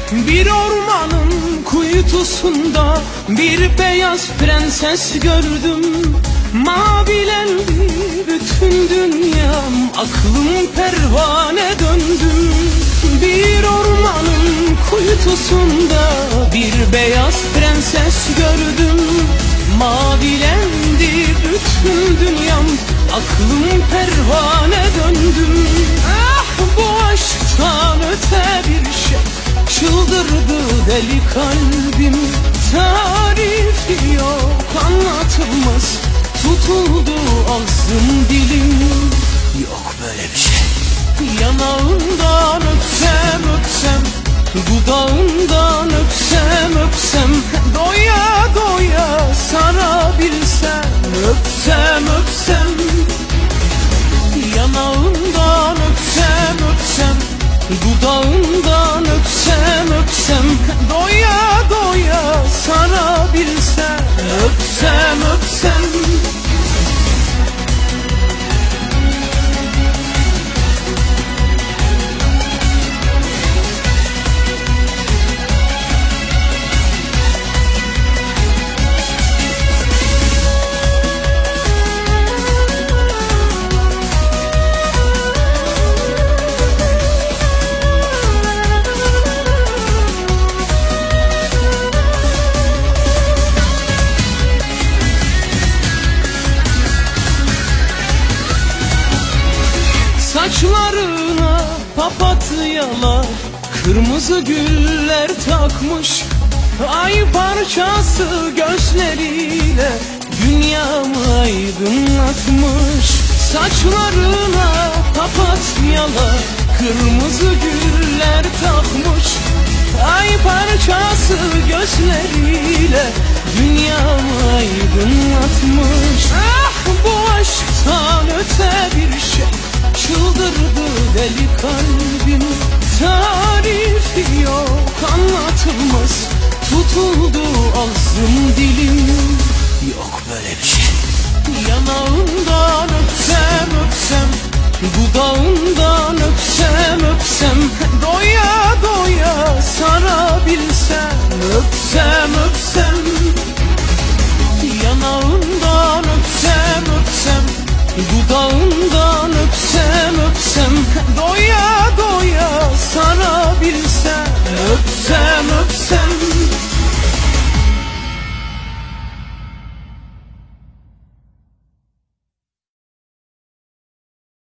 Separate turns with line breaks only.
Bir ormanın kuytusunda bir beyaz prenses gördüm. Mavilendi bütün dünyam, aklım pervane döndüm. Bir ormanın kuytusunda bir beyaz prenses gördüm. Mavilendi bütün dünyam, aklım pervane döndüm. Ah, bu aşktan öte bir şey, çıldırdı deli kalbim. Tarifi yok, anlatılmaz, tutuldu ağzım dilim. Yok böyle bir şey. Yanağından öpsem öpsem, dudağından öpsem öpsem, doya doya sarabilsem, öpsem öpsem. Yanağından öpsem öpsem, dudağından öpsem öpsem, doya doya sarabilsem, öpsem öpsem. Saçlarına papatyalar, kırmızı güller takmış. Ay parçası gözleriyle dünyamı aydınlatmış. Saçlarına papatyalar, kırmızı güller takmış. Ay parçası gözleriyle dünyamı aydınlatmış. Ah, bu aşktan öte bir şey, çıldırdı deli kalbim. Tarifi yok, anlatılmaz, tutuldu ağzım dilim. Yok böyle bir şey. Yanağından öpsem öpsem, dudağından öpsem öpsem, doya doya sarabilsem, öpsem öpsem.